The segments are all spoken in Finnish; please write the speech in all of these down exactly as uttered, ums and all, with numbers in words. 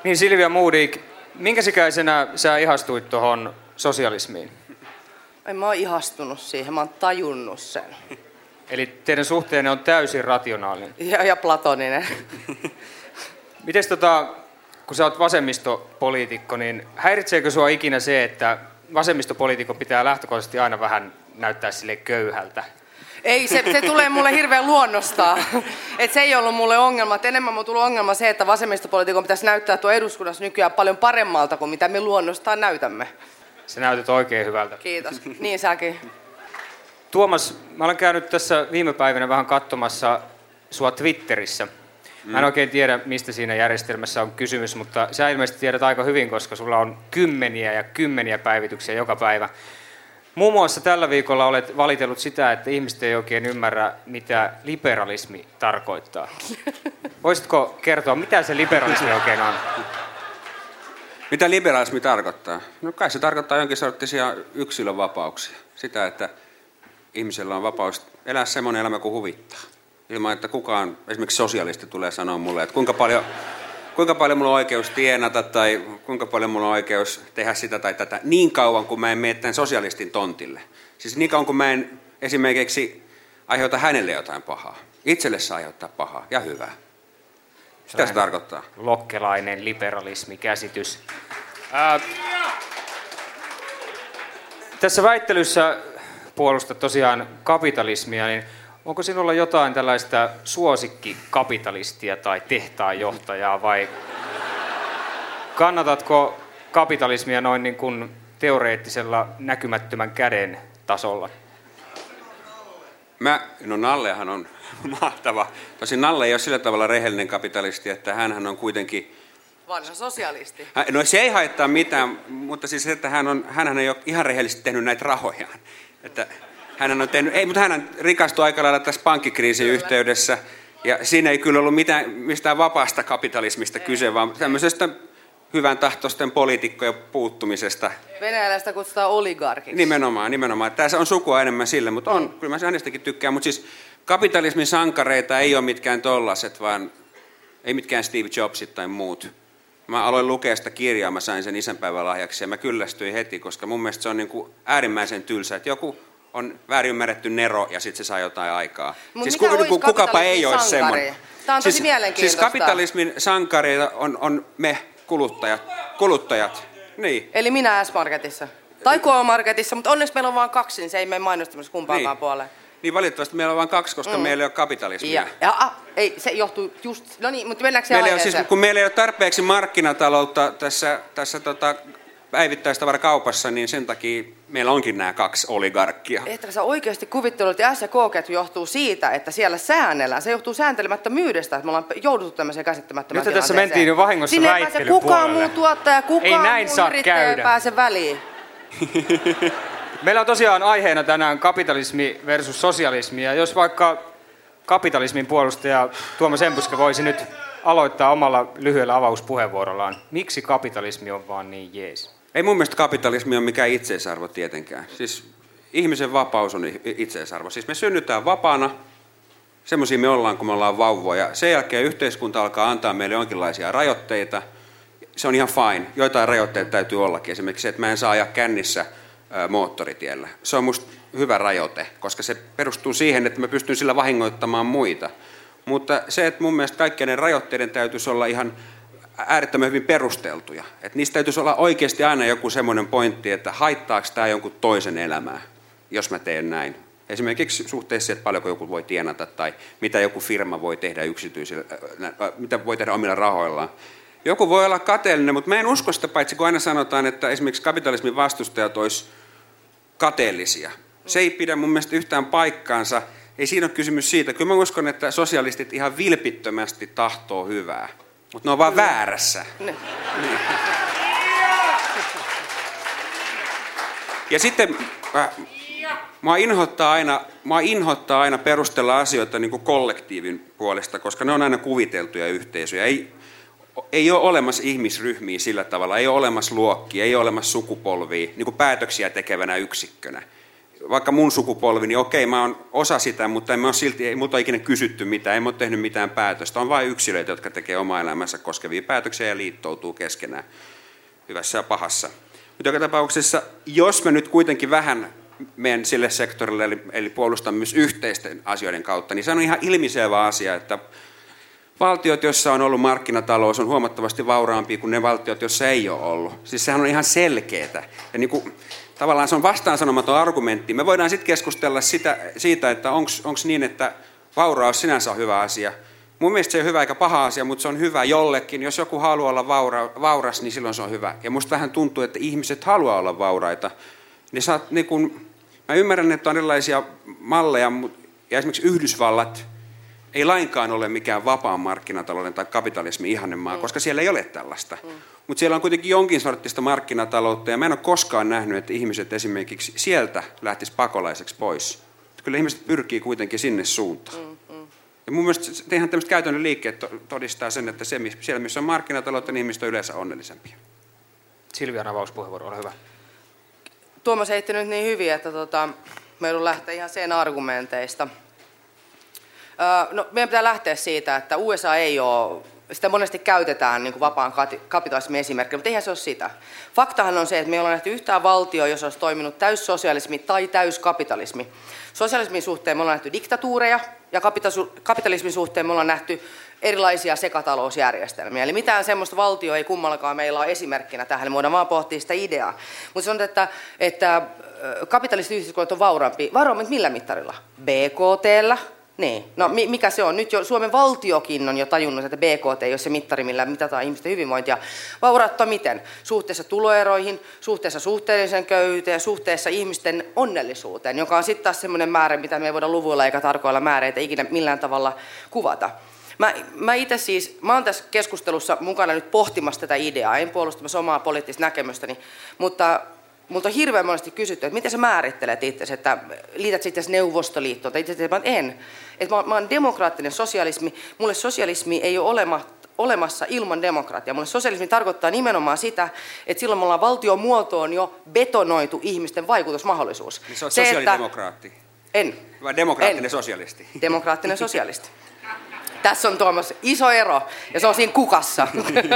Niin Silvia Modig, minkä sikäisenä sä ihastuit tuohon sosialismiin? En mä oon ihastunut siihen, mä oon tajunnut sen. Eli teidän suhteenne on täysin rationaalinen. Ja, ja platoninen. Mites tota, kun sä oot vasemmistopoliitikko, niin häiritseekö sua ikinä se, että vasemmistopoliitikon pitää lähtökohtaisesti aina vähän näyttää sille köyhältä? Ei, se, se tulee mulle hirveän luonnostaan. Et se ei ollut mulle ongelma. Et enemmän mulle tullut ongelma se, että vasemmistopoliitikon pitäisi näyttää tuo eduskunnassa nykyään paljon paremmalta kuin mitä me luonnostaan näytämme. Sä näytät oikein hyvältä. Kiitos. Niin säkin. Tuomas, mä olen käynyt tässä viime päivinä vähän katsomassa sua Twitterissä. Mä en oikein tiedä, mistä siinä järjestelmässä on kysymys, mutta sä ilmeisesti tiedät aika hyvin, koska sulla on kymmeniä ja kymmeniä päivityksiä joka päivä. Muun muassa tällä viikolla olet valitellut sitä, että ihmiset ei oikein ymmärrä, mitä liberalismi tarkoittaa. Voisitko kertoa, mitä se liberalismi oikein on? Mitä liberalismi tarkoittaa? No kai se tarkoittaa jonkin sorttisia yksilönvapauksia. Sitä, että ihmisellä on vapaus elää semmoinen elämä kuin huvittaa. Ilman, että kukaan, esimerkiksi sosialisti tulee sanoa mulle, että kuinka paljon, kuinka paljon mulla on oikeus tienata tai kuinka paljon mulla on oikeus tehdä sitä tai tätä niin kauan, kun mä en mene tämän sosialistin tontille. Siis niin kauan, kun mä en esimerkiksi aiheuta hänelle jotain pahaa. Itselle saa aiheuttaa pahaa ja hyvää. Sitä se tarkoittaa. Lokkelainen liberalismikäsitys. Ää, tässä väittelyssä puolustat tosiaan kapitalismia, niin onko sinulla jotain tällaista suosikkikapitalistia tai tehtaanjohtajaa vai kannatatko kapitalismia noin niin kuin teoreettisella näkymättömän käden tasolla? Mä, no Nallehan on mahtava. Tosin Nalle ei ole sillä tavalla rehellinen kapitalisti, että hänhän on kuitenkin vanha sosialisti. No se ei haittaa mitään, mutta siis että hän on, hänhän ei ole ihan rehellisesti tehnyt näitä rahojaan. Että hänhän on tehnyt, ei, mutta hän rikastui aika lailla tässä pankkikriisin kyllä. yhteydessä. Ja siinä ei kyllä ollut mitään, mistään vapaasta kapitalismista ei. kyse, vaan tämmöisestä hyvän tahtoisten poliitikkojen puuttumisesta. Venäläistä kutsutaan oligarkiksi. Nimenomaan, nimenomaan. Tässä on sukua enemmän sille, mutta on, mm. kyllä mä hänestäkin tykkään. Mutta siis kapitalismin sankareita ei ole mitkään tollaset, vaan ei mitkään Steve Jobsit tai muut. Mä aloin lukea sitä kirjaa, mä sain sen isänpäivälahjaksi ja mä kyllästyin heti, koska mun mielestä se on niin kuin äärimmäisen tylsä, että joku on väärin ymmärretty nero ja sitten se saa jotain aikaa. Mut siis kuka, ku, kukapa ei ole semmoinen. Tämä on tosi siis, mielenkiintoista. Siis kapitalismin sankareita on, on me kuluttajat. kuluttajat. Niin. Eli minä S-Marketissa. Tai K-Marketissa, mutta onneksi meillä on vain kaksi, niin se ei mene mainostamassa kumpaankaan niin. puoleen. Niin valitettavasti meillä on vain kaksi, koska mm. meillä ei ole kapitalismia. Ja, ja ah, ei, se johtuu just, no niin, mutta mennäänkö se aiheeseen? Siis, kun meillä ei ole tarpeeksi markkinataloutta tässä, tässä tota, päivittäistavarakaupassa, niin sen takia meillä onkin nämä kaksi oligarkkia. Että sä oikeasti kuvittelut, että S- ja K-ketju johtuu siitä, että siellä säännellään. Se johtuu sääntelemättömyydestä, että me ollaan jouduttu tämmöiseen käsittämättömään nyt tässä mentiin jo vahingossa sinne väittelyn ei pääse kukaan puolelle. muu tuottaja, kukaan ei näin muu saa yrittäjä käydä. ei pääse väliin. Meillä on tosiaan aiheena tänään kapitalismi versus sosialismi, ja jos vaikka kapitalismin puolustaja Tuomas Empuska voisi nyt aloittaa omalla lyhyellä avauspuheenvuorollaan. Miksi kapitalismi on vaan niin jees? Ei mun mielestä kapitalismi ole mikään itseisarvo tietenkään. Siis ihmisen vapaus on itseisarvo. Siis me synnytään vapaana, semmoisia me ollaan, kun me ollaan vauvoja. Sen jälkeen yhteiskunta alkaa antaa meille jonkinlaisia rajoitteita. Se on ihan fine. Joitain rajoitteita täytyy ollakin. Esimerkiksi se, että mä en saa ajaa kännissä moottoritiellä. Se on musta hyvä rajoite, koska se perustuu siihen, että mä pystyn sillä vahingoittamaan muita. Mutta se, että mun mielestä kaikkien ne rajoitteiden täytyisi olla ihan äärettömän hyvin perusteltuja. Että niistä täytyisi olla oikeasti aina joku semmoinen pointti, että haittaako tämä jonkun toisen elämää, jos mä teen näin. Esimerkiksi suhteessa, että paljonko joku voi tienata tai mitä joku firma voi tehdä yksityisillä, mitä voi tehdä omilla rahoillaan. Joku voi olla kateellinen, mutta mä en usko sitä, paitsi kun aina sanotaan, että esimerkiksi kapitalismin vastustajat olisi kateellisia. Se ei pidä mun mielestä yhtään paikkaansa. Ei siinä ole kysymys siitä. Kyllä mä uskon, että sosialistit ihan vilpittömästi tahtoo hyvää, mutta ne on vaan mm. väärässä. Niin. Ja sitten äh, mua inhottaa aina, mua inhottaa aina perustella asioita niin kuin kollektiivin puolesta, koska ne on aina kuviteltuja yhteisöjä. Ei, Ei ole olemassa ihmisryhmiä sillä tavalla, ei ole olemassa luokkia, ei ole olemassa sukupolvia niin kuin päätöksiä tekevänä yksikkönä. vaikka mun sukupolvi, niin okei, mä oon osa sitä, mutta en mä ole silti, ei multa ole ikinä kysytty mitään, en mä ole tehnyt mitään päätöstä. On vain yksilöitä, jotka tekee omaa elämänsä koskevia päätöksiä ja liittoutuu keskenään hyvässä ja pahassa. Mutta joka tapauksessa, jos mä nyt kuitenkin vähän menen sille sektorille, eli, eli puolustan myös yhteisten asioiden kautta, niin se on ihan ilmiselvä asia, että valtiot, joissa on ollut markkinatalous, on huomattavasti vauraampia kuin ne valtiot, joissa ei ole ollut. Siis sehän on ihan selkeätä. Ja niin kuin, tavallaan se on vastaansanomaton argumentti. Me voidaan sitten keskustella sitä, siitä, että onko niin, että vauraus sinänsä on hyvä asia. Mun mielestä se ei ole hyvä eikä paha asia, mutta se on hyvä jollekin. Jos joku haluaa olla vaura, vauras, niin silloin se on hyvä. Ja musta vähän tuntuu, että ihmiset haluaa olla vauraita. Niin saat, niin kun, mä ymmärrän, että on erilaisia malleja, ja esimerkiksi Yhdysvallat ei lainkaan ole mikään vapaan markkinatalouden tai kapitalismin ihannemaa, mm. koska siellä ei ole tällaista. Mm. Mutta siellä on kuitenkin jonkin sortista markkinataloutta, ja mä en ole koskaan nähnyt, että ihmiset esimerkiksi sieltä lähtisi pakolaiseksi pois. Kyllä ihmiset pyrkii kuitenkin sinne suuntaan. Mm, mm. Ja mun mielestä ihan tämmöiset käytännön liikkeet todistaa sen, että se, siellä missä on markkinataloutta, niin ihmiset on yleensä onnellisempia. Silvian avauspuheenvuoro, ole hyvä. Tuomas heitti nyt niin hyvin, että tota, me joudun lähteä ihan sen argumenteista. Öö, no, meidän pitää lähteä siitä, että U S A ei ole, sitä monesti käytetään niin kuin vapaan kapitalismin esimerkkinä, mutta eihän se ole sitä. Faktahan on se, että me ei olla nähty yhtään valtioa, jos olisi toiminut täyssosialismi tai täyskapitalismi. Sosialismin suhteen me ollaan nähty diktatuureja ja kapitalismin suhteen me ollaan nähty erilaisia sekatalousjärjestelmiä. Eli mitään semmoista valtioa ei kummallakaan meillä ole esimerkkinä tähän, me voidaan vaan pohtia sitä ideaa. Mutta se on, että, että kapitalistiset yhteiskunnat on vauraampi. Vauraampi millä mittarilla? B K T:llä. Niin. No mikä se on? Nyt jo Suomen valtiokin on jo tajunnut, että B K T ei ole se mittari, millä mitataan ihmisten hyvinvointia. Vaurautta miten? Suhteessa tuloeroihin, suhteessa suhteelliseen köyhyyteen, suhteessa ihmisten onnellisuuteen, joka on sitten taas semmoinen määrä, mitä me ei voida luvuilla eikä tarkoilla määreitä ikinä millään tavalla kuvata. Mä, mä itse siis, mä oon tässä keskustelussa mukana nyt pohtimassa tätä ideaa, en puolustamassa omaa poliittista näkemystäni, mutta multa on hirveän monesti kysytty, että miten sä määrittelet itsesi, että liität sä itsesi Neuvostoliittoon, tai itse asiassa en. Että mä, mä oon demokraattinen sosialismi, mulle sosialismi ei ole olema, olemassa ilman demokratiaa. Mulle sosialismi tarkoittaa nimenomaan sitä, että silloin me ollaan valtion muotoon jo betonoitu ihmisten vaikutusmahdollisuus. Niin se on sosiaalidemokraatti? En. Vai demokraattinen en. sosialisti? Demokraattinen sosialisti. Tässä on Tuomas iso ero, ja se on siinä kukassa.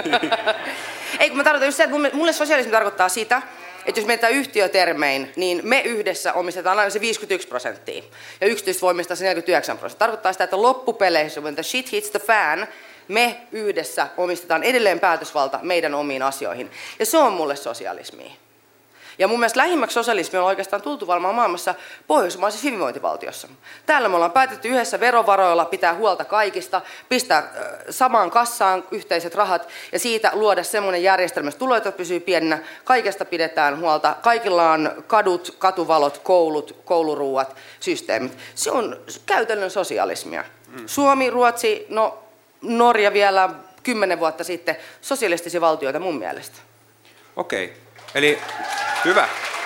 Ei, kun mä tarkoitan just se, että mulle sosialismi tarkoittaa sitä, että jos mietitään yhtiötermein, niin me yhdessä omistetaan aina se viisikymmentäyksi prosenttia, ja yksityiset voi omistaa se neljäkymmentäyhdeksän prosenttia. Tarkoittaa sitä, että loppupeleissä, when the shit hits the fan, me yhdessä omistetaan edelleen päätösvalta meidän omiin asioihin. Ja se on mulle sosialismia. Ja mun mielestä lähimmäksi sosialismi on oikeastaan tultu varmaan maailmassa pohjoismaisessa hyvinvointivaltiossa. Täällä me ollaan päätetty yhdessä verovaroilla pitää huolta kaikista, pistää samaan kassaan yhteiset rahat ja siitä luoda semmoinen järjestelmä, että tuloerot pysyy pienenä, kaikesta pidetään huolta, kaikilla on kadut, katuvalot, koulut, kouluruuat, systeemit. Se on käytännön sosialismia. Suomi, Ruotsi, no Norja vielä kymmenen vuotta sitten, sosialistisia valtioita mun mielestä. Okei. Eli hyvä.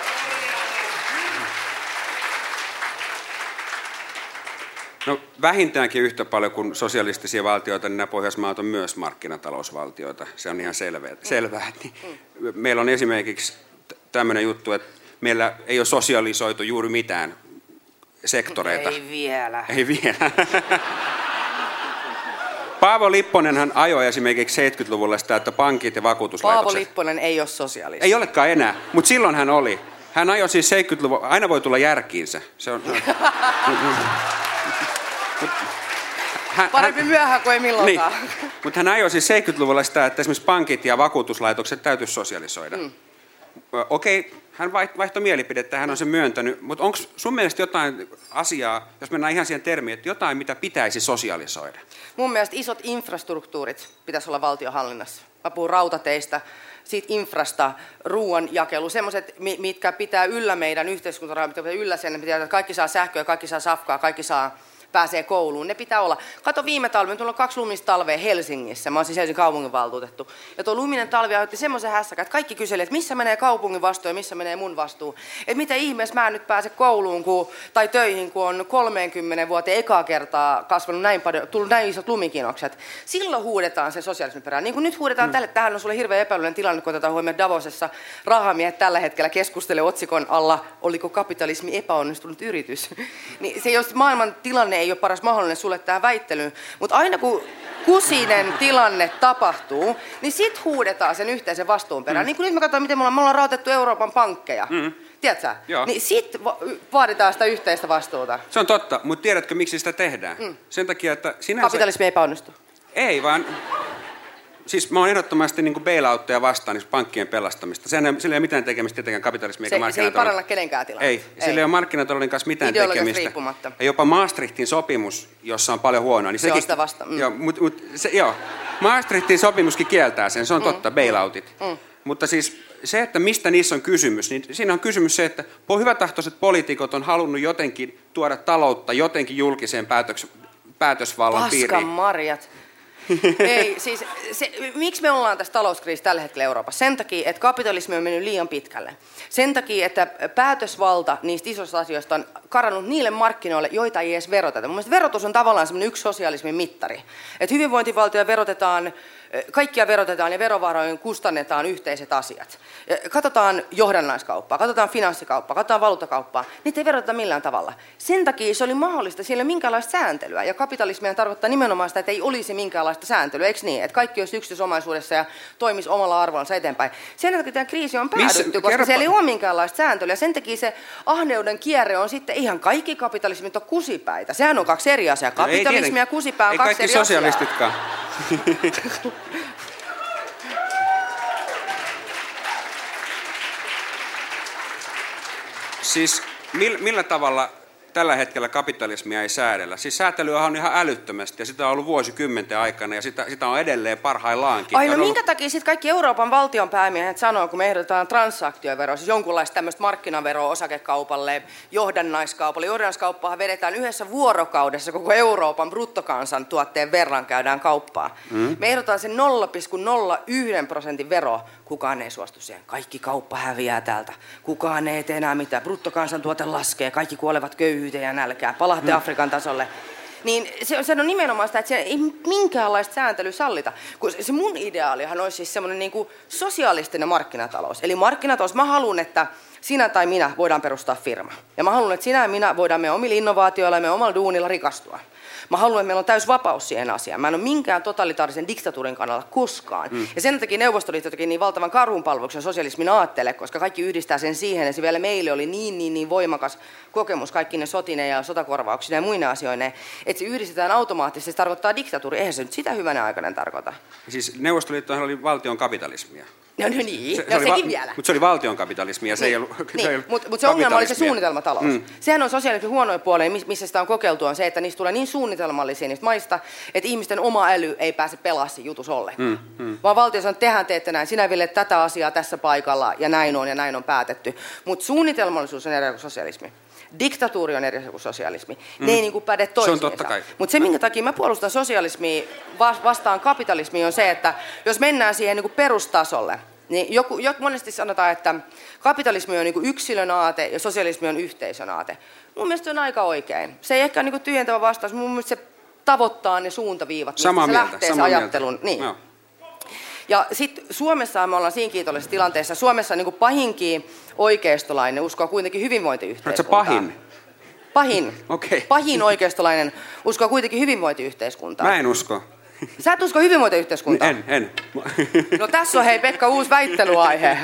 No vähintäänkin yhtä paljon kuin sosialistisia valtioita, niin nämä Pohjoismaat on myös markkinatalousvaltioita. Se on ihan selvää. selvää. Meillä on esimerkiksi tämmöinen juttu, että meillä ei ole sosialisoitu juuri mitään sektoreita. Ei vielä. Ei vielä. Paavo Lipponenhan ajoi esimerkiksi seitsemänkymmentäluvulla sitä, että pankit ja vakuutuslaitokset... Paavo Lipponen ei ole sosialisti. Ei olekaan enää, mutta silloin hän oli. Hän ajoi siis seitsemänkymmentäluvulla, aina voi tulla järkiinsä. Se on... hän, Parempi hän, myöhään kuin ei milloinkaan. Niin. Mutta hän ajoi siis seitsemänkymmentäluvulla sitä, että esimerkiksi pankit ja vakuutuslaitokset täytyisi sosialisoida. Mm. Okei, okay, hän vaihtoi mielipidettä, hän on sen myöntänyt, mutta onko sun mielestä jotain asiaa, jos mennään ihan siihen termiin, että jotain, mitä pitäisi sosialisoida? Mun mielestä isot infrastruktuurit pitäisi olla valtionhallinnassa. Mä puhun rautateistä, siitä infrasta, ruoanjakelu, semmoiset, mitkä pitää yllä meidän yhteiskuntarauhaa, mitkä pitää yllä sen, että kaikki saa sähköä, kaikki saa safkaa, kaikki saa pääsee kouluun, ne pitää olla. Kato viime talven, tuolla on kaksi lumista talvea Helsingissä, mä oon siis Helsingin kaupunginvaltuutettu. Ja tuo luminen talvi aiheutti semmoisen hässäkän, että kaikki kyseli, että missä menee kaupungin vastuu ja missä menee mun vastuu. Että mitä ihmeessä mä en nyt pääse kouluun kun, tai töihin, kun on kolmekymmentä vuoteen ekaa kertaa kasvanut näin paljon, tullut näin isot lumikinokset. Silloin huudetaan se sosiaalismin perään. Niin kuin nyt huudetaan mm. tälle, tähän on sulle hirveän epäilyinen tilanne, kun otetaan huomioon Davosessa rahamiehet tällä hetkellä keskustelee otsikon alla, oliko kapitalismi epäonnistunut yritys. Niin se, jos maailman tilanne ei ole paras mahdollinen sulle tähän väittelyyn, mutta aina kun kusinen tilanne tapahtuu, niin sit huudetaan sen yhteisen vastuun perään. Mm. Niin kuin nyt me katsotaan, miten me ollaan, me ollaan rahoitettu Euroopan pankkeja. Mm. Tiedätkö? Joo. Niin sit va- vaaditaan sitä yhteistä vastuuta. Se on totta, mutta tiedätkö miksi sitä tehdään? Mm. Sen takia, että sinänsä... Kapitalismi epäonnistuu. Ei, vaan... Siis mä oon ehdottomasti niin kuin bailoutteja vastaan, niin pankkien pelastamista. Sehän ei, sillä ei ole mitään tekemistä tietenkään kapitalismia eikä markkinatalouden. Se ei paranna kenenkään tilannetta. Ei, ei. Sillä ei ole markkinatalouden kanssa mitään tekemistä. Riippumatta. Ja jopa Maastrichtin sopimus, jossa on paljon huonoa. Niin se sekin, on sitä vasta. Mm. Joo, mut, mut, se, joo, Maastrichtin sopimuskin kieltää sen, se on totta, mm. bailoutit. Mm. Mutta siis se, että mistä niissä on kysymys, niin siinä on kysymys se, että hyvätahtoiset poliitikot on halunnut jotenkin tuoda taloutta jotenkin julkiseen päätöks, päätösvallan piiriin. Paskan marjat. Ei, siis se, miksi me ollaan tässä talouskriisissä tällä hetkellä Euroopassa? Sen takia, että kapitalismi on mennyt liian pitkälle. Sen takia, että päätösvalta niistä isoista asioista on karannut niille markkinoille, joita ei edes veroteta. Mun mielestä verotus on tavallaan semmoinen yksi sosialismin mittari. Että hyvinvointivaltio verotetaan, kaikkia verotetaan ja verovaroin kustannetaan yhteiset asiat. Katsotaan johdannaiskauppaa, katsotaan finanssikauppaa, katsotaan valuuttakauppaa. Niitä ei veroteta millään tavalla. Sen takia se oli mahdollista, siellä ei ole minkäänlaista sääntelyä. Ja kapitalismia tarkoittaa nimenomaan sitä, että ei olisi minkäänlaista sääntelyä, eikö niin? Että kaikki olisi yksityisomaisuudessa ja toimisi omalla arvollansa eteenpäin. Sen takia tämä kriisi on päädytty, Missä? koska Kerropa. siellä ei ole minkäänlaista sääntelyä. Sen takia se ahneuden kierre on sitten ihan kaikki kapitalismit on kusipäitä. Sehän on kaksi eri asiaa. Kapitalismi no ja kusipää on ei kaksi eri asiaa. Ei kaikki sosialistitkaan. Siis millä tavalla tällä hetkellä kapitalismia ei säädellä? Siis säätelyä on ihan älyttömästi ja sitä on ollut vuosikymmenten aikana ja sitä, sitä on edelleen parhaillaankin. Ai no ollut... minkä takia sitten kaikki Euroopan valtion päämiehet sanoo, kun me ehdotetaan transaktioveroa, siis jonkunlaista tämmöistä markkinaveroa osakekaupalle, johdannaiskaupalle. Johdannaiskauppahan vedetään yhdessä vuorokaudessa koko Euroopan bruttokansantuotteen verran käydään kauppaa. Mm. Me ehdotetaan sen nolla pilkku nolla yksi prosentin vero. Kukaan ei suostu siihen. Kaikki kauppa häviää täältä. Kukaan ei tee enää mitään. Bruttokansantuote laskee. Kaikki kuolevat köyhyyteen ja nälkään. Palaatte mm. Afrikan tasolle. Niin se, se on nimenomaan sitä, että se ei minkäänlaista sääntelyä sallita. Kun se mun ideaalihan olisi siis semmoinen niin kuin sosiaalistinen markkinatalous. Eli markkinatalous, mä haluan, että sinä tai minä voidaan perustaa firma. Ja mä haluan, että sinä ja minä voidaan me omilla innovaatioilla ja me omalla duunilla rikastua. Mä haluan, että meillä on täys vapaus siihen asiaan. Mä en ole minkään totalitaarisen diktatuurin kannalla koskaan. Mm. Ja sen takia Neuvostoliitto teki niin valtavan karhunpalveluksen sosialismin aattele, koska kaikki yhdistää sen siihen, ja se vielä meille oli niin, niin, niin voimakas kokemus kaikki ne sotineen ja sotakorvauksina ja muina asioineen, että se yhdistetään automaattisesti, se tarkoittaa diktatuuri. Eihän se nyt sitä hyvänä aikana tarkoita. Siis Neuvostoliittohan oli valtion kapitalismia. No, no niin, se, no, se sekin va- vielä. Mutta se oli valtion kapitalismi ja se niin, ei ollut niin, Mutta mut se ongelma oli se suunnitelmatalous. Mm. Sehän on sosiaalisesti huonoja puolia, missä sitä on kokeiltu, on se, että niistä tulee niin suunnitelmallisia niistä maista, että ihmisten oma äly ei pääse pelaamaan jutus ollenkaan. Mm, mm. Vaan valtio sanoo, että tehän teette näin, sinä Ville tätä asiaa tässä paikalla ja näin on ja näin on päätetty. Mutta suunnitelmallisuus on eri kuin sosialismi. Diktatuuri on eri kuin sosialismi. Mm. Ne ei niinku päde toisiinsa. Mutta se, minkä takia mä puolustan sosialismia vastaan kapitalismia, on se, että jos mennään siihen niinku perustasolle, niin joku, joku, monesti sanotaan, että kapitalismi on niinku yksilön aate ja sosialismi on yhteisön aate. Mun mielestä se on aika oikein. Se ei ehkä ole niinku tyhjentävä vastaus, mun mielestä se tavoittaa ne suuntaviivat, mistä se lähtee se ajattelun. Niin. No. Ja sitten Suomessa me ollaan siinä kiitollisessa tilanteessa. Suomessa niin kuin pahinkin oikeistolainen uskoo kuitenkin hyvinvointiyhteiskuntaan. Oletko pahin? Pahin. Okay. Pahin oikeistolainen uskoo kuitenkin hyvinvointiyhteiskuntaan. Mä en usko. Sä et usko hyvinvointiyhteiskuntaan? En, en. No tässä on hei Pekka uusi väittelyaihe.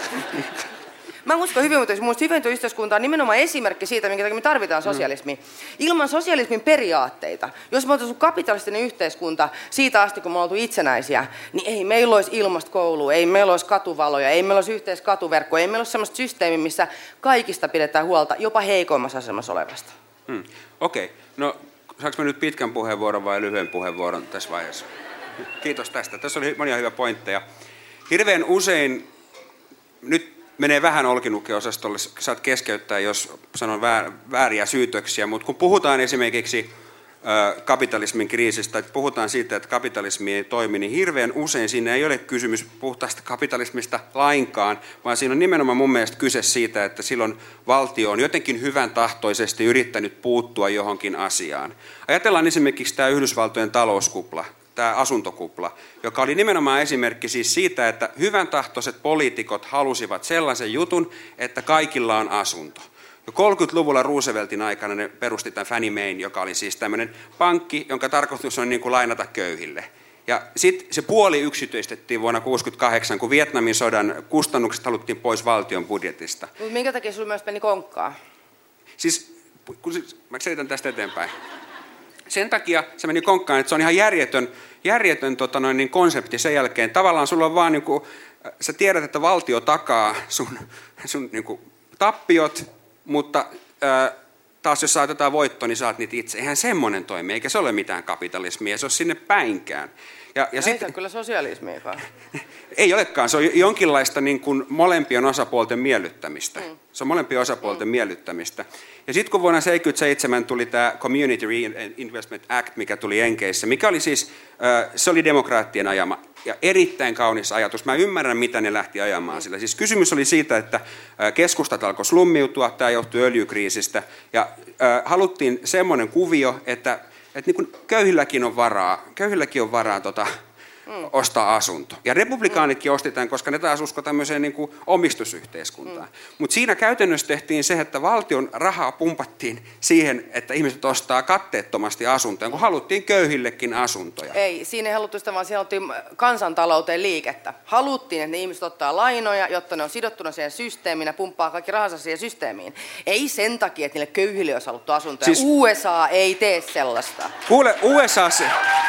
Mä uskon hyvinvointiyhteiskuntaan. Hyvinvointiyhteiskunta on nimenomaan esimerkki siitä, minkä takia me tarvitaan sosialismia. Ilman sosialismin periaatteita, jos me oltaisiin kapitalistinen yhteiskunta siitä asti, kun me oltu itsenäisiä, niin ei meillä olisi ilmasta koulua, ei meillä olisi katuvaloja, ei meillä olisi yhteiskatuverkkoa, ei meillä olisi sellaista systeemiä, missä kaikista pidetään huolta, jopa heikoimmassa asemassa olevasta. Hmm. Okei. Okay. No, saanko mä nyt pitkän puheenvuoron vai lyhyen puheenvuoron tässä vaiheessa? Kiitos tästä. Tässä oli monia hyviä pointteja. Hirveän usein nyt menee vähän olkinukke-osastolle, saat keskeyttää, jos sanon väär, vääriä syytöksiä, mutta kun puhutaan esimerkiksi kapitalismin kriisistä, että puhutaan siitä, että kapitalismi ei toimi, niin hirveän usein siinä ei ole kysymys puhtaasta kapitalismista lainkaan, vaan siinä on nimenomaan mun mielestä kyse siitä, että silloin valtio on jotenkin hyvän tahtoisesti yrittänyt puuttua johonkin asiaan. Ajatellaan esimerkiksi tämä Yhdysvaltojen talouskupla, tämä asuntokupla, joka oli nimenomaan esimerkki siis siitä, että hyvän tahtoiset poliitikot halusivat sellaisen jutun, että kaikilla on asunto. Jo kolmekymmentäluvulla Rooseveltin aikana ne perusti tämän Fannie Maen, joka oli siis tämmöinen pankki, jonka tarkoitus on niin kuin lainata köyhille. Ja sitten se puoli yksityistettiin vuonna tuhatyhdeksänsataakuusikymmentäkahdeksan, kun Vietnamin sodan kustannukset haluttiin pois valtion budjetista. Mutta minkä takia sinulla myös meni konkkaa? Siis, kun siis, mä selitän tästä eteenpäin. Sen takia se meni konkkaan, että se on ihan järjetön, järjetön tota noin, niin konsepti sen jälkeen. Tavallaan sulla on vaan, niin kuin, sä tiedät, että valtio takaa sun, sun niin kuin, tappiot, mutta ää, taas jos saat jotain voittoa, niin saat niitä itse. Eihän semmoinen toimi, eikä se ole mitään kapitalismia, se on sinne päinkään. Ja, ja no sit, ei se ole kyllä sosialismiakaan. Ei olekaan, se on jonkinlaista niin kuin molempien osapuolten miellyttämistä. Mm. Se on molempien osapuolten mm. miellyttämistä. Ja sitten kun vuonna tuhatyhdeksänsataaseitsemänkymmentäseitsemän tuli tämä Community Reinvestment Act, mikä tuli Jenkeissä, mikä oli siis, se oli demokraattien ajama ja erittäin kaunis ajatus. Mä ymmärrän, mitä ne lähti ajamaan sillä. Siis kysymys oli siitä, että keskustat alkoi slummiutua, tämä johtui öljykriisistä, ja haluttiin semmoinen kuvio, että että niin kuin köyhilläkin on varaa, köyhilläkin on varaa tota, mm. ostaa asunto. Ja republikaanitkin mm. osti tämän, koska ne taas usko tämmöiseen niin kuin omistusyhteiskuntaan. Mm. Mutta siinä käytännössä tehtiin se, että valtion rahaa pumpattiin siihen, että ihmiset ostaa katteettomasti asuntoja, kun haluttiin köyhillekin asuntoja. Ei, siinä ei haluttu sitä, vaan siinä haluttiin kansantalouteen liikettä. Haluttiin, että ne ihmiset ottaa lainoja, jotta ne on sidottuna siihen systeemiin ja pumppaa kaikki rahansa siihen systeemiin. Ei sen takia, että niille köyhille olisi haluttu asuntoja. Siis U S A ei tee sellaista. Kuule, U S A...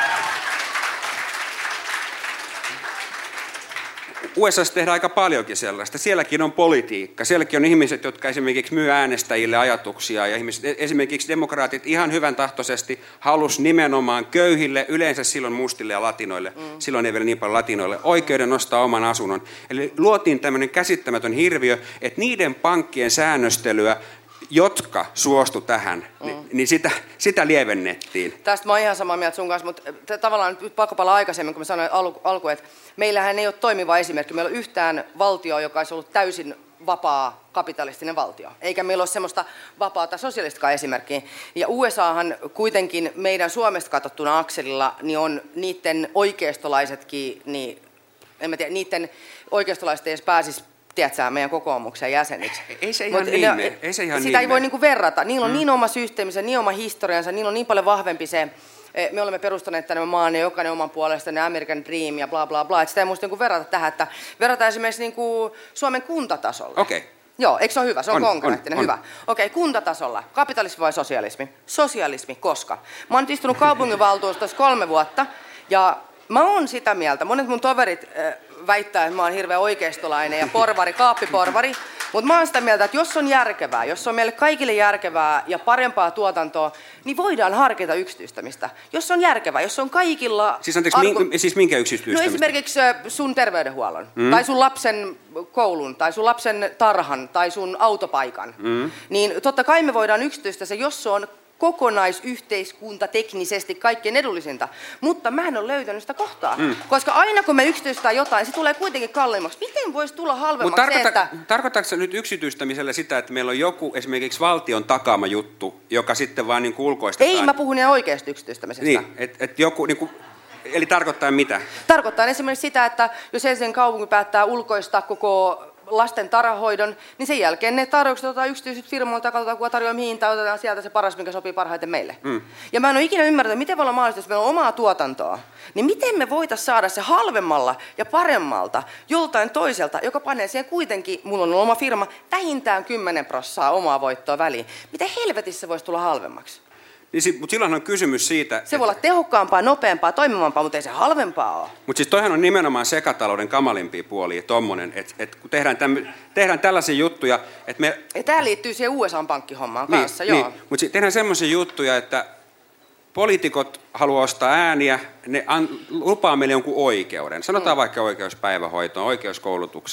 U S A:ssa tehdään aika paljonkin sellaista. Sielläkin on politiikka. Sielläkin on ihmiset, jotka esimerkiksi myy äänestäjille ajatuksia. Ja ihmiset, esimerkiksi demokraatit ihan hyvän tahtoisesti halus nimenomaan köyhille, yleensä silloin mustille ja latinoille, mm. silloin ei vielä niin paljon latinoille, oikeuden nostaa oman asunnon. Eli luotiin tämmöinen käsittämätön hirviö, että niiden pankkien säännöstelyä, jotka suostu tähän, mm. niin, niin sitä, sitä lievennettiin. Tästä mä oon ihan samaa mieltä sun kanssa, mutta tavallaan nyt pakko palaa aikaisemmin, kun mä sanoin alku, alku että meillähän ei ole toimiva esimerkki. Meillä on yhtään valtioa, joka olisi ollut täysin vapaa kapitalistinen valtio, eikä meillä ole semmoista vapaata sosialistikaan esimerkkiä. Ja U S Ahan kuitenkin meidän Suomesta katsottuna akselilla niin on niiden oikeistolaisetkin, niin, en mä tiedä, niiden oikeistolaiset ei edes pääsisi tiedätkö, meidän kokoomuksen jäseniksi. Ei se ihan Mut niin ne, ei se ihan sitä niin ei voi niinku verrata. Niillä on mm. niin oma systeeminsä, niin oma historiansa, niillä on niin paljon vahvempi se, me olemme perustaneet tänne maan ja jokainen oman puolesta, ne American Dream ja bla bla bla. Et sitä ei muista niinku verrata tähän, että verrata esimerkiksi niinku Suomen kuntatasolla. Okei. Okay. Joo, eikö se ole hyvä? Se on, on konkreettinen, on, hyvä. Okei, okay, kuntatasolla. Kapitalismi vai sosialismi? Sosialismi, koska? Mä oon nyt istunut kaupunginvaltuustossa kolme vuotta ja mä oon sitä mieltä, monet mun toverit äh, väittää, että mä oon hirveän oikeistolainen ja porvari, kaappiporvari, mutta mä oon sitä mieltä, että jos on järkevää, jos on meille kaikille järkevää ja parempaa tuotantoa, niin voidaan harkita yksityistämistä. Jos on järkevää, jos on kaikilla... Siis anteeksi, arvo... min, siis minkä yksityistämistä? No esimerkiksi sun terveydenhuollon, mm. tai sun lapsen koulun, tai sun lapsen tarhan, tai sun autopaikan. Mm. Niin totta kai me voidaan yksityistää se, jos se on kokonaisyhteiskunta teknisesti kaikkein edullisinta. Mutta mä en ole löytänyt sitä kohtaa. Mm. Koska aina kun me yksityistää jotain, se tulee kuitenkin kalliimmaksi. Miten voisi tulla halvemmaksi tarkoita, se, että... Tarkoitatko nyt yksityistämisellä sitä, että meillä on joku esimerkiksi valtion takaama juttu, joka sitten vaan niin kuin ulkoistetaan? Ei, mä puhun ihan oikeasta yksityistämisestä. Niin, että et joku... Niin kuin, eli tarkoittaa mitä? Tarkoittaa esimerkiksi sitä, että jos Helsingin kaupunki päättää ulkoistaa koko lasten tarhahoidon, niin sen jälkeen ne tarjoukset otetaan yksityiset firmoilta, katsotaan kuka tarjoaa mihin, tai otetaan sieltä se paras, mikä sopii parhaiten meille. Mm. Ja mä en ole ikinä ymmärtänyt, miten voi olla mahdollista, jos meillä on omaa tuotantoa, niin miten me voitaisiin saada se halvemmalla ja paremmalta joltain toiselta, joka panee siihen kuitenkin, mulla on oma firma, vähintään kymmenen prosenttia omaa voittoa väliin. Miten helvetissä voisi tulla halvemmaksi? Niin, mutta silloin on kysymys siitä... Se että... voi olla tehokkaampaa, nopeampaa, toimivampaa, mutta ei se halvempaa ole. Mutta siis toihan on nimenomaan sekatalouden kamalimpia puolia, tommonen, että et kun tehdään, tämmö, tehdään tällaisia juttuja, että me... Ja tämä liittyy siihen U S A-pankkihommaan niin, kanssa, joo. Niin, mutta tehdään semmoisia juttuja, että poliitikot haluaa ostaa ääniä, ne an, lupaa meille jonkun oikeuden. Sanotaan mm. vaikka oikeus päivähoitoon, oikeus koulutukseen,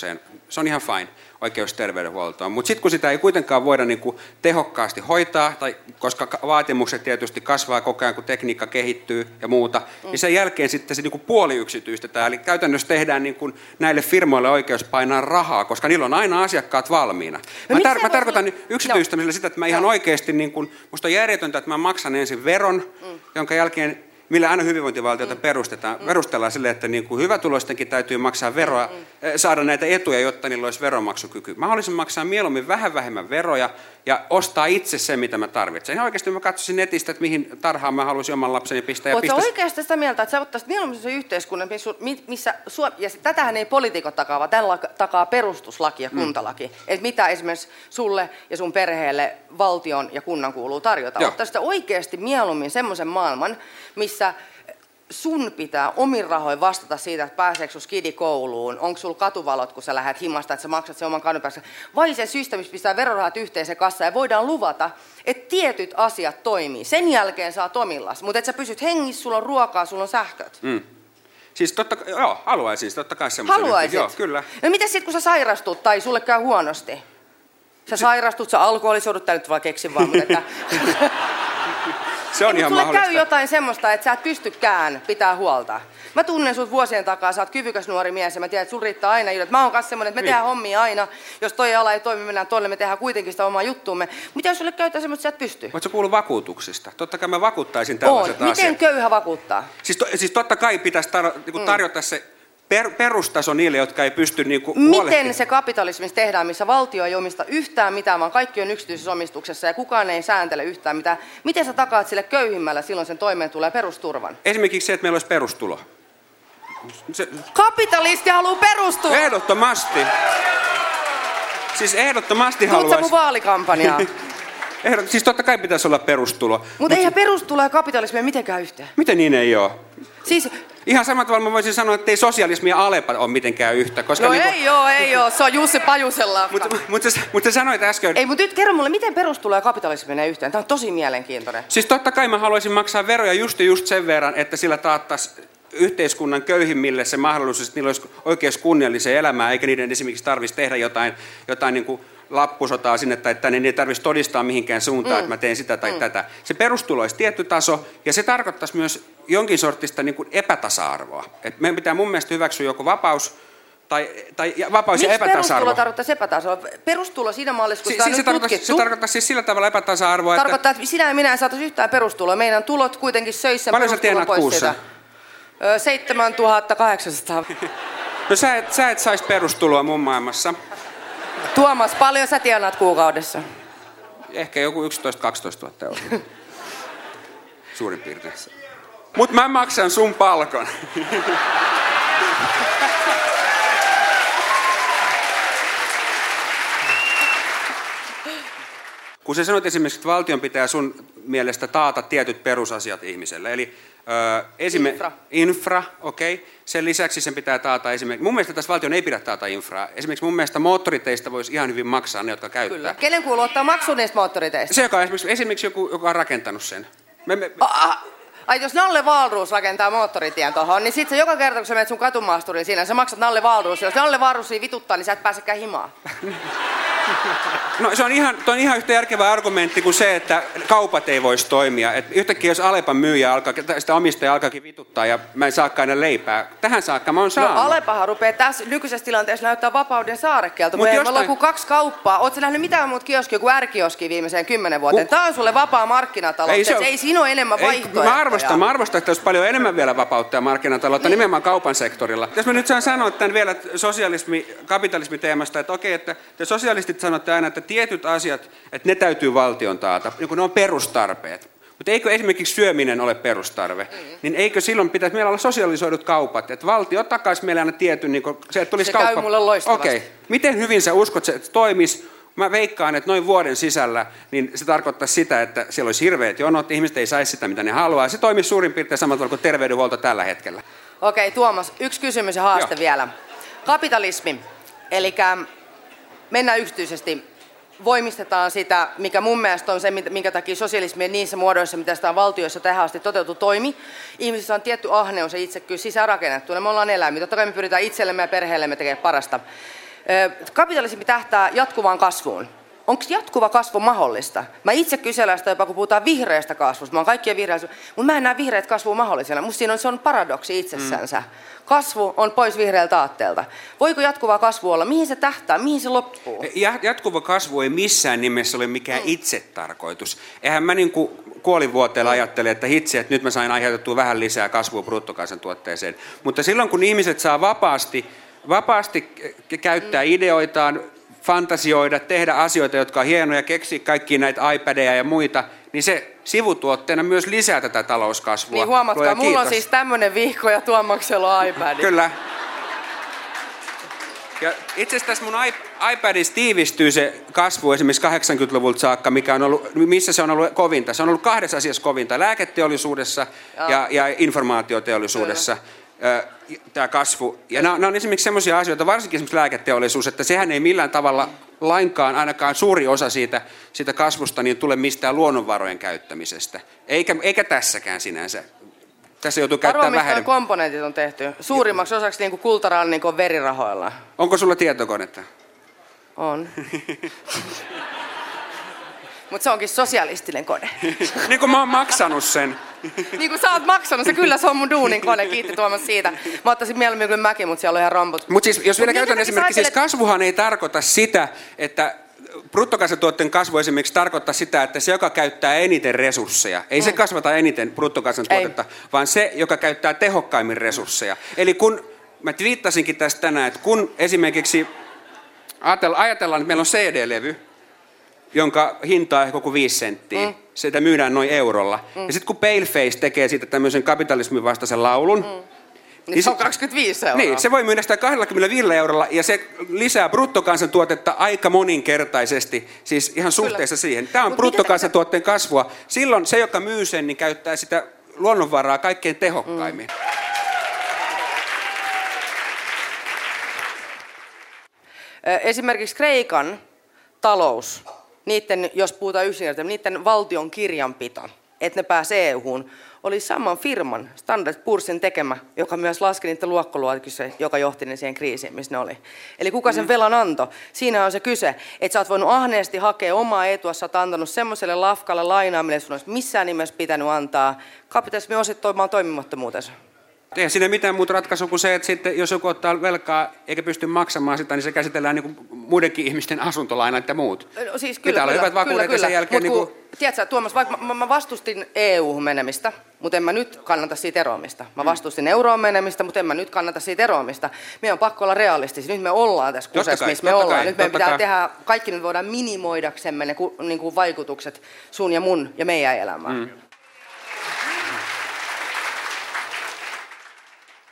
se on ihan fine, oikeus terveydenhuoltoon. Mutta sitten kun sitä ei kuitenkaan voida niin kuin tehokkaasti hoitaa, tai koska vaatimukset tietysti kasvaa koko ajan, kun tekniikka kehittyy ja muuta, mm. niin sen jälkeen sitten se niin kuin puoliyksityistetään. Eli käytännössä tehdään niin kuin näille firmoille oikeus painaa rahaa, koska niillä on aina asiakkaat valmiina. No, mä, tar- mä tarkoitan voi... yksityistämisellä no. sitä, että mä ihan no. oikeasti, niin kuin, musta on järjetöntä, että mä maksan ensin veron, mm. jonka jälkeen millä aina hyvinvointivaltiota mm. perustetaan, mm. perustellaan sille, että niin kuin hyvätuloistenkin täytyy maksaa veroa, mm. saada näitä etuja, jotta niillä olisi veronmaksukyky. Mä haluaisin maksaa mieluummin vähän vähemmän veroja ja ostaa itse sen, mitä mä tarvitsen. Ihan oikeasti mä katsoisin netistä, että mihin tarhaan mä haluaisin oman lapseni pistää. Oletko pistäisi... oikeasti sitä mieltä, että sä ottaisit mieluummin sen yhteiskunnan, missä, ja tätähän ei poliitikot takaa, vaan tämän takaa perustuslaki ja kuntalaki. Mm. Että mitä esimerkiksi sulle ja sun perheelle valtion ja kunnan kuuluu tarjota. Ottaisit oikeasti mieluummin semmoisen maailman, missä sun pitää omin rahoin vastata siitä, että pääseekö sun skidi kouluun, onko sulla katuvalot, kun sä lähdet himasta, että sä maksat sen oman kadun päässä, vai se systeemi, missä pistää verorahat yhteiseen kassaan ja voidaan luvata, että tietyt asiat toimii. Sen jälkeen saa omillas, mutta että sä pysyt hengissä, sulla on ruokaa, sulla on sähköt. Mm. Siis totta, joo, haluaisin totta kai semmoisen. Haluaisit? Joo, kyllä. No miten sitten, kun sä sairastut tai sulle käy huonosti? Sä sairastut, sä alkoholisoidut, tää nyt vaan keksin vaan, mutta että... Se on ei, ihan sulle mahdollista. käy jotain semmoista, että sä et pystykään pitää huolta. Mä tunnen sut vuosien takaa, sä oot kyvykäs nuori mies ja mä tiedän, että sun riittää aina idot. Mä oon kanssa semmonen, että me niin. tehdään hommia aina. Jos toi ala ei toimi, mennään tolle, me tehdään kuitenkin sitä omaa juttuumme. Mitä jos sulle käyttää semmoista, että sä et pysty? Voitko kuullut vakuutuksista? Totta kai mä vakuuttaisin tällaiset Oon. asiat. Miten köyhä vakuuttaa? Siis, to, siis totta kai pitäisi tar- niin tarjota se per, perustaso niille, jotka ei pysty niinku miten se kapitalismissa tehdään, missä valtio ei omista yhtään mitään, vaan kaikki on yksityisessä omistuksessa ja kukaan ei sääntele yhtään mitään. Miten sä takaat sille köyhimmällä silloin sen toimeentulo ja perusturvan? Esimerkiksi se, että meillä olisi perustulo. Se... Kapitalisti haluaa perustuloa! Ehdottomasti. Siis ehdottomasti haluaisi. Tuut sä mun vaalikampanjaa? Ehdot... Siis totta kai pitäisi olla perustulo. Mutta Mut eihän perustulo ja kapitalismi mitenkään yhteen. Miten niin ei ole? Siis... Ihan samalla tavalla mä voisin sanoa, että ei sosialismi ja Alepa ole mitenkään yhtä. Koska no niin ei oo, ei oo. Se on Jussi Pajusella. Mutta mut sä, mut sä sanoit äsken... Ei, mutta nyt kerro mulle, miten perustulo ja kapitalismi menee yhteen? Tämä on tosi mielenkiintoinen. Siis totta kai mä haluaisin maksaa veroja just just sen verran, että sillä taattaisiin yhteiskunnan köyhimmille se mahdollisuus, että niillä olisi oikeus kunnialliseen elämään, eikä niiden esimerkiksi tarvitsisi tehdä jotain, jotain niin kuin lappusotaa sinne tai tänne, niin ei tarvitsisi todistaa mihinkään suuntaan, mm. että mä teen sitä tai mm. tätä. Se perustulo olisi tietty taso, ja se tarkoittaisi myös jonkin sortista niin kuin epätasa-arvoa. Et meidän pitää mun mielestä hyväksyä joko vapaus, tai, tai ja vapaus Miks ja epätasa-arvo. Miksi perustulo tarkoittaisi epätasa-arvoa? Perustulo siinä mallissa, kun si- sitä on si- nyt se tutkittu. Se tarkoittaa siis sillä tavalla epätasa-arvoa, tarkoittaa, että... että sinä ja minä en saataisi yhtään perustuloa. Meidän tulot kuitenkin söisi sen paljon perustulon pois kuussa? Sitä. seitsemäntuhatta kahdeksansataa. No sä et, sä et saisi perustuloa mun maailmassa. Tuomas, paljon sä tienaat kuukaudessa? Ehkä joku yksitoista kaksitoista tuhatta euroa. Suurin piirtein. Mut mä maksan sun palkan. Kun sä sanoit esimerkiksi, että valtion pitää sun mielestä taata tietyt perusasiat ihmiselle, eli öö, esime- infra, infra okei. Okay. Sen lisäksi sen pitää taata esimerkiksi, mun mielestä tässä valtion ei pidä taata infraa. Esimerkiksi mun mielestä moottoriteistä voisi ihan hyvin maksaa ne, jotka käyttää. Kyllä. Kenen kuuluu ottaa maksu niistä moottoriteistä? Se, joka esimerkiksi, esimerkiksi joku, joka on rakentanut sen. Me, me, me... Ah, ai jos Nalle Wahlroos rakentaa moottoritien tohon, niin sit se joka kerta, kun sä menet sun katumaasturiin siinä, sä maksat Nalle Wahlroosille. Jos Nalle Wahlroosia vituttaa, niin sä et pääsekään himaan. No se on ihan, on ihan yhtä järkevä argumentti kuin se, että kaupat ei voisi toimia. Et yhtäkkiä jos Alepan myyjä alkaa, sitä omistaja alkaakin vituttaa ja mä en saakaan aina leipää. Tähän saakka mä oon saanut. No Alepahan rupeaa tässä nykyisessä tilanteessa näyttää vapauden saarekkeelta. Mutta jostain... ollaan kuin kaksi kauppaa. Ootko nähnyt mitään muuta kioskia kuin R-kioski viimeiseen kymmenen vuoteen? Ku... Tää on sulle vapaa markkinatalous. Ei, se on... ei siinä ole enemmän ei, vaihtoehtoja. Mä arvostan, mä arvostan, että olisi paljon enemmän vielä vapautta ja markkinataloutta niin. Nimenomaan kaupan sektorilla. Jos mä nyt saan sanoa tämän vielä sosialismi, kapitalismi teemasta, että okei, että te sosialistit sanotte aina, että tietyt asiat, että ne täytyy valtion taata, niin kun ne on perustarpeet. Mutta eikö esimerkiksi syöminen ole perustarve? Mm-hmm. Niin eikö silloin pitäisi meillä olla sosialisoidut kaupat? Että valtio takaisi meille aina tietyn, niin kun se, että tulisi se kauppa. käy mulle loistavasti. Okei. Miten hyvin sä uskot, että se toimisi? Mä veikkaan, että noin vuoden sisällä niin se tarkoittaa sitä, että siellä olisi hirveät jonot, ihmiset ei saisi sitä, mitä ne haluaa. Se toimisi suurin piirtein samalla tavalla kuin terveydenhuolto tällä hetkellä. Okei, Tuomas, yksi kysymys ja haaste Joo. vielä. Kapitalismi, eli mennään yksityisesti. Voimistetaan sitä, mikä mun mielestä on se, minkä takia sosialismi niissä muodoissa, mitä sitä on valtioissa tähän asti toteutu, toimi. Ihmisissä on tietty ahneus ja itsekkyys sisäänrakennettu. Me ollaan eläimiä. Totta kai me pyritään itsellemme ja perheellemme tekemään parasta. Kapitalismi tähtää jatkuvaan kasvuun. Onko jatkuva kasvu mahdollista? Mä itse kysellään sitä jopa, kun puhutaan vihreästä kasvusta. Mä oon kaikkien vihreästä, mutta mä en näe vihreät kasvua mahdollisena. Musta siinä on, se on paradoksi itsessänsä. Mm. Kasvu on pois vihreältä aatteelta. Voiko jatkuva kasvu olla? Mihin se tähtää? Mihin se loppuu? Jatkuva kasvu ei missään nimessä ole mikään mm. itsetarkoitus. Eihän mä niin kuin kuolivuoteella ajattele, että hitsi, että nyt mä sain aiheutettua vähän lisää kasvua bruttokansantuotteeseen. Mutta silloin, kun ihmiset saa vapaasti, vapaasti käyttää mm. ideoitaan, fantasioida, tehdä asioita, jotka on hienoja, keksiä kaikkia näitä iPadeja ja muita, niin se sivutuotteena myös lisää tätä talouskasvua. Niin huomatkaa, Luoja, mulla on siis tämmöinen vihko ja Tuomaksella on iPad. Kyllä. Ja itse asiassa tässä mun iPadissa tiivistyy se kasvu esimerkiksi kahdeksankymmentäluvulta saakka, mikä on ollut, missä se on ollut kovinta. Se on ollut kahdessa asiassa kovinta, lääketeollisuudessa ja, ja informaatioteollisuudessa. Tämä kasvu. Ja nämä, nämä on esimerkiksi sellaisia asioita, varsinkin esimerkiksi lääketeollisuus, että sehän ei millään tavalla lainkaan, ainakaan suuri osa siitä, siitä kasvusta, niin tule mistään luonnonvarojen käyttämisestä. Eikä, eikä tässäkään sinänsä. Tässä joutuu käyttämään vähän. Arvoa, mistä komponentit on tehty? Suurimmaksi osaksi niin kuin kultarannikon verirahoilla. Onko sulla tietokonetta? On. Mutta se onkin sosialistinen kone. Niin kuin mä oon maksanut sen. Niin kuin sä oot maksanut se, kyllä se on mun duunin kone, kiitti Tuomas siitä. Mä ottaisin mieluummin kyllä mäkin, mutta siellä on ihan ramput. Mutta siis, jos vielä Mut käytän esimerkiksi, siis kasvuhan ei tarkoita sitä, että bruttokansantuotteen kasvu esimerkiksi tarkoittaa sitä, että se, joka käyttää eniten resursseja, ei mm. se kasvata eniten bruttokansantuotetta, ei. vaan se, joka käyttää tehokkaimmin resursseja. Eli kun, mä twiittasinkin tästä tänään, että kun esimerkiksi ajatellaan, että meillä on C D-levy, jonka hinta on ehkä joku viisi senttiä. Mm. Sitä myydään noin eurolla. Mm. Ja sitten kun Paleface tekee siitä tämmöisen kapitalismin vastaisen laulun, mm. niin se on kaksikymmentäviisi euroa. Niin, se voi myydä sitä kaksikymmentäviisi eurolla ja se lisää bruttokansantuotetta aika moninkertaisesti, siis ihan suhteessa Kyllä. siihen. Tämä on Mut bruttokansantuotteen kasvua. Silloin se, joka myy sen, niin käyttää sitä luonnonvaraa kaikkein tehokkaimmin. Mm. Esimerkiksi Kreikan talous, niiden, jos puhutaan yksinkertaisesti, niiden valtion kirjanpito, että ne pääsee E U-hun, oli saman firman, Standard Poor'sin tekemä, joka myös laski niiden luokkoluokitukseen, joka johti ne siihen kriisiin, missä ne oli. Eli kuka sen velan antoi? Siinä on se kyse, että sä oot voinut ahneesti hakea omaa etua, sä oot antanut semmoiselle lafkalle lainaa, mille sun olisi missään nimessä pitänyt antaa. Kapitalismi osittoimaan toimimattomuutensa. Eihän siinä mitään muuta ratkaisua kuin se, että sitten, jos joku ottaa velkaa eikä pysty maksamaan sitä, niin se käsitellään niin kuin muidenkin ihmisten asuntolainat ja muut. No siis kyllä, Pitää olla kyllä, hyvät vakuudet ja sen jälkeen... Mut kun, niin kuin... Tiedätkö, Tuomas, vaikka mä, mä vastustin E U-hun menemistä, mutta en mä nyt kannata siitä eroamista. Mä vastustin euroon menemistä, mutta en mä nyt kannata siitä eroamista. Meidän on pakko olla realistisia. Nyt me ollaan tässä kusessa, missä me ollaan. Kai, nyt meidän pitää kai. tehdä, kaikki nyt voidaan minimoidaksemme ne niin kuin vaikutukset sun ja mun ja meidän elämään. Mm.